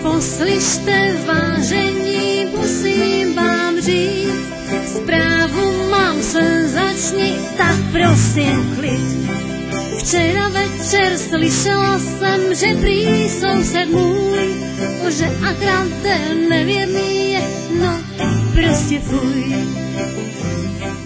Poslyšte, vážení, musím vám říct, zprávu mám, senzační, tak prosím klid. Včera večer slyšela jsem, že prý soused můj, že akrát ten nevěrný je, no prostě fuj.